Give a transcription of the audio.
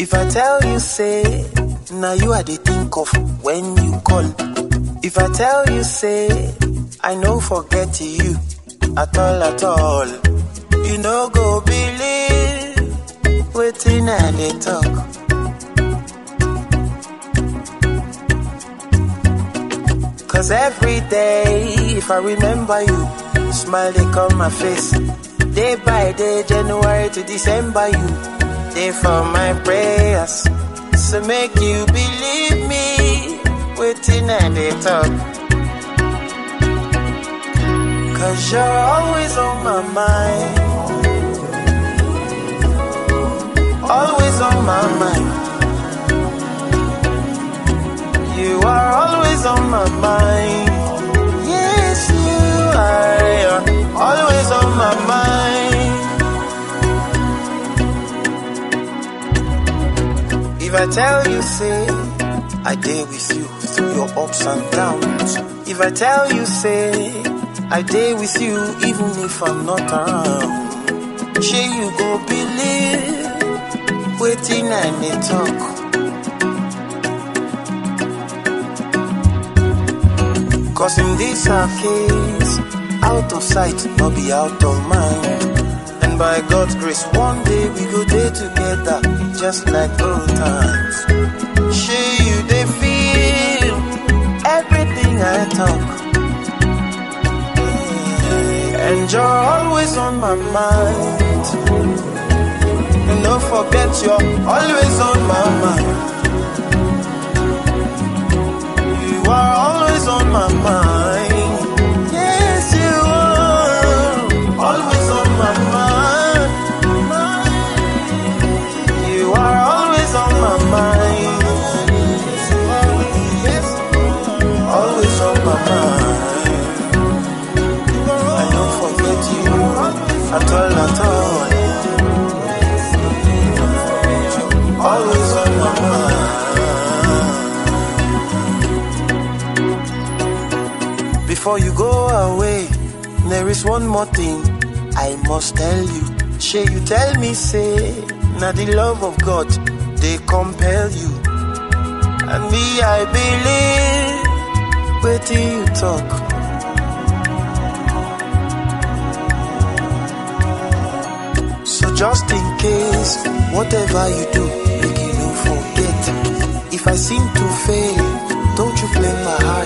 If I tell you, say, now you are the think of when you call. If I tell you, say, I no forget you at all. You no go believe waiting and they talk. Cause every day, if I remember you, smile they come my face. Day by day, January to December, you day for my prayers. So make you believe me, waiting and they talk. Cause you're always on my mind. Always on my mind. You are always on my mind. Yes, you are always on my mind. If I tell you, say, I day with you through your ups and downs. If I tell you, say, I day with you even if I'm not around. Sure you go believe, waiting and they talk. Cause in this our case, out of sight, not be out of mind. And by God's grace, one day we go there together, just like old times. Sure you they feel everything I talk. And you're always on my mind. And don't forget you're always on my mind. You are always on my mind. Yes, you are always on my mind. You are always on my mind. Yes, always on my mind. I don't forget you at all. Always on my mind. Before you go away, there is one more thing I must tell you. Shey you tell me, say, now the love of God, they compel you. And me, I believe, wait till you talk. So just in case, whatever you do, make you no forget. If I seem to fail, don't you blame my heart.